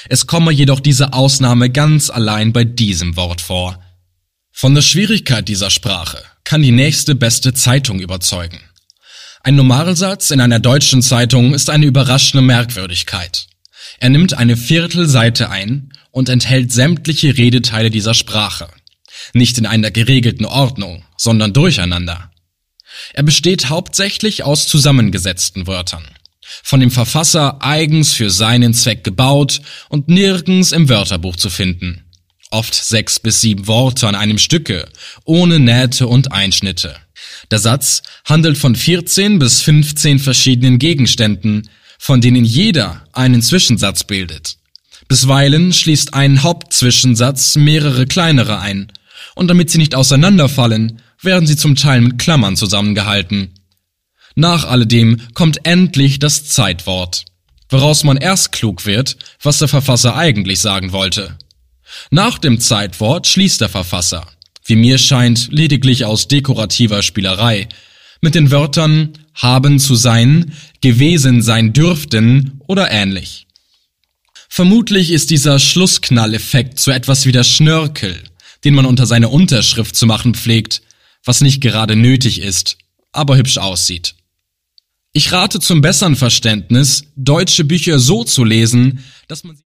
Es komme jedoch diese Ausnahme ganz allein bei diesem Wort vor. Von der Schwierigkeit dieser Sprache kann die nächste beste Zeitung überzeugen. Ein Normalsatz in einer deutschen Zeitung ist eine überraschende Merkwürdigkeit. Er nimmt eine Viertelseite ein und enthält sämtliche Redeteile dieser Sprache. Nicht in einer geregelten Ordnung, sondern durcheinander. Er besteht hauptsächlich aus zusammengesetzten Wörtern. Von dem Verfasser eigens für seinen Zweck gebaut und nirgends im Wörterbuch zu finden. Oft 6 bis 7 Worte an einem Stücke, ohne Nähte und Einschnitte. Der Satz handelt von 14 bis 15 verschiedenen Gegenständen, von denen jeder einen Zwischensatz bildet. Bisweilen schließt ein Hauptzwischensatz mehrere kleinere ein, und damit sie nicht auseinanderfallen, werden sie zum Teil mit Klammern zusammengehalten. Nach alledem kommt endlich das Zeitwort, woraus man erst klug wird, was der Verfasser eigentlich sagen wollte. Nach dem Zeitwort schließt der Verfasser, wie mir scheint, lediglich aus dekorativer Spielerei, mit den Wörtern haben zu sein, gewesen sein dürften oder ähnlich. Vermutlich ist dieser Schlussknalleffekt so etwas wie der Schnörkel, den man unter seine Unterschrift zu machen pflegt, was nicht gerade nötig ist, aber hübsch aussieht. Ich rate zum besseren Verständnis, deutsche Bücher so zu lesen, dass man sie